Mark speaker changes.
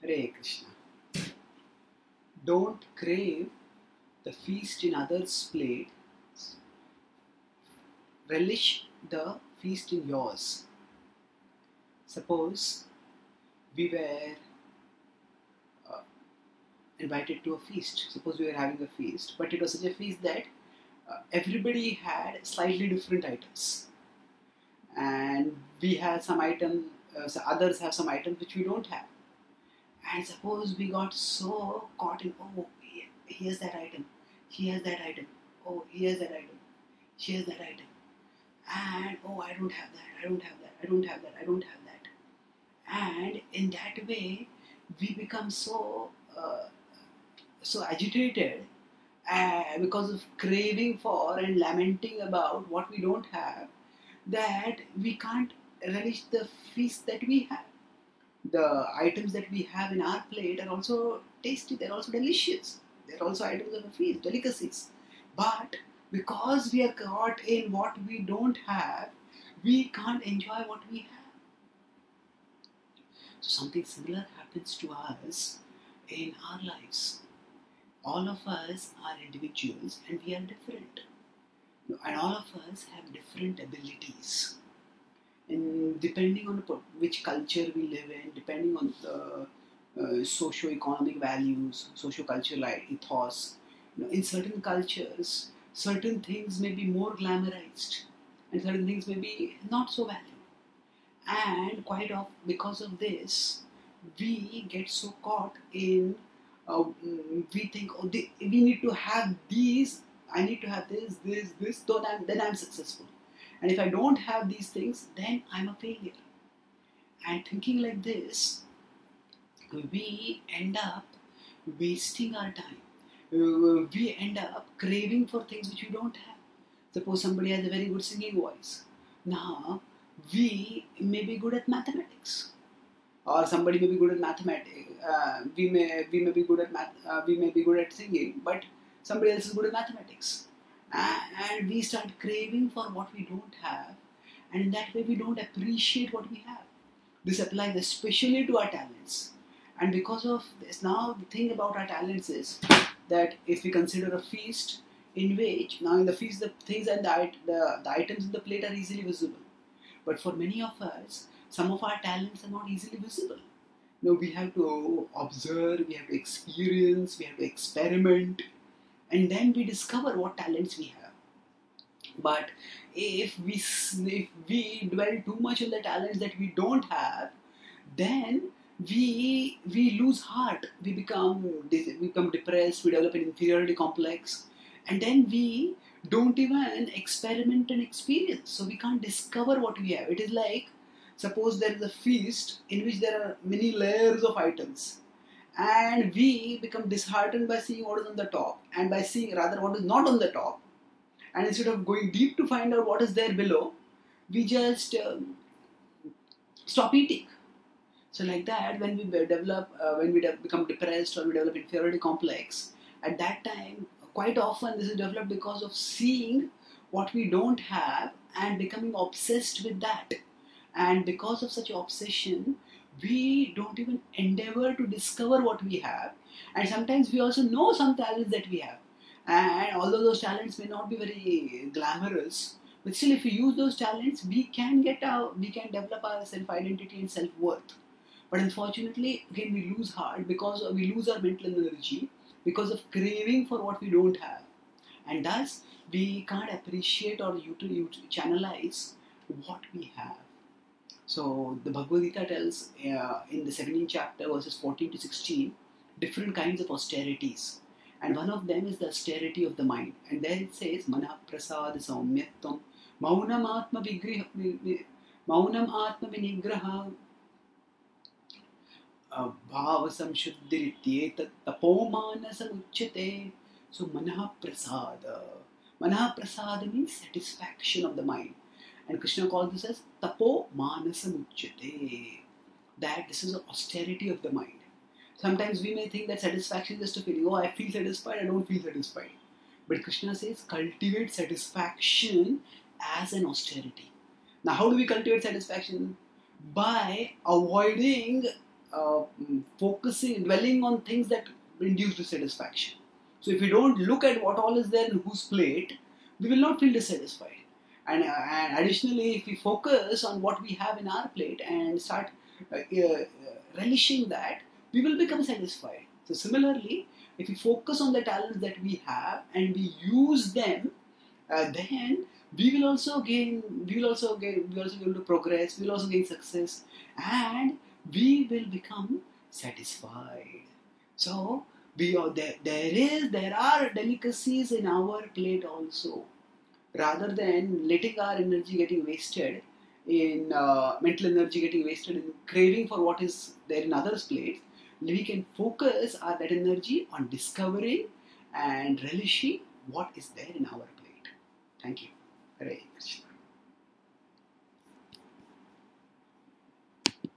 Speaker 1: Hare Krishna. Don't crave the feast in others' plate. Relish the feast in yours. Suppose we were uh, invited to a feast. Suppose we were having a feast, but it was such a feast that everybody had slightly different items, and we had some item. So others have some items which we don't have. And suppose we got so caught in, oh, here's that item, he has that item, oh, here's that item, she has that item, and oh, I don't have that, I don't have that, I don't have that, I don't have that. And in that way, we become so agitated because of craving for and lamenting about what we don't have, that we can't relish the feast that we have. The items that we have in our plate are also tasty, they're also delicious, they're also items of a feast, delicacies. But because we are caught in what we don't have, we can't enjoy what we have. So something similar happens to us in our lives. All of us are individuals and we are different. And all of us have different abilities. And depending on which culture we live in, depending on the socio-economic values, socio-cultural ethos, in certain cultures, certain things may be more glamorized and certain things may be not so valued. And quite often, because of this, we get so caught in, we think, oh, we need to have these, I need to have this, then I'm successful. And if I don't have these things, then I'm a failure. And thinking like this, we end up wasting our time. We end up craving for things which we don't have. Suppose somebody has a very good singing voice. Now, we may be good at mathematics, or somebody may be good at mathematics. We may be good at math. We may be good at singing, but somebody else is good at mathematics, and we start craving for what we don't have, and in that way we don't appreciate what we have. This applies especially to our talents, and because of this, now the thing about our talents is that if we consider a feast in which, now in the feast, the things and the items in the plate are easily visible. But for many of us, some of our talents are not easily visible. We have to observe, we have to experience, we have to experiment, and then we discover what talents we have. But if we dwell too much on the talents that we don't have, then we lose heart. We become depressed. We develop an inferiority complex, and then we don't even experiment and experience. So we can't discover what we have. It is like, suppose there is a feast in which there are many layers of items, and we become disheartened by seeing what is on the top, and by seeing rather what is not on the top. And instead of going deep to find out what is there below, we just stop eating. So like that, when we become depressed or we develop inferiority complex, at that time, quite often this is developed because of seeing what we don't have and becoming obsessed with that. And because of such obsession, we don't even endeavor to discover what we have. And sometimes we also know some talents that we have. And although those talents may not be very glamorous, but still, if we use those talents, we can develop our self-identity and self-worth. But unfortunately, again, we lose heart because we lose our mental energy because of craving for what we don't have. And thus, we can't appreciate or channelize what we have. So, the Bhagavad Gita tells in the 17th chapter, verses 14 to 16, different kinds of austerities. And one of them is the austerity of the mind. And there it says, Mana prasad saumyatvam, maunam atma vinigraha, bhava samshuddhirityet tapomanasam uchyate. So Manah Prasada. Manah Prasada means satisfaction of the mind. And Krishna calls this as tapo manasam uchyate. That this is the austerity of the mind. Sometimes we may think that satisfaction is just a feeling. Oh, I feel satisfied, I don't feel satisfied. But Krishna says cultivate satisfaction as an austerity. Now how do we cultivate satisfaction? By avoiding focusing, dwelling on things that induce dissatisfaction. So if we don't look at what all is there in whose plate, we will not feel dissatisfied. And additionally, if we focus on what we have in our plate and start relishing that, we will become satisfied. So similarly, if we focus on the talents that we have and we use them, then we will also be able to progress, we will also gain success, and we will become satisfied. So there are delicacies in our plate also. Rather than letting our energy getting wasted in mental energy getting wasted in craving for what is there in others' plates, we can focus that energy on discovering and relishing what is there in our plate. Thank you. Hare Krishna.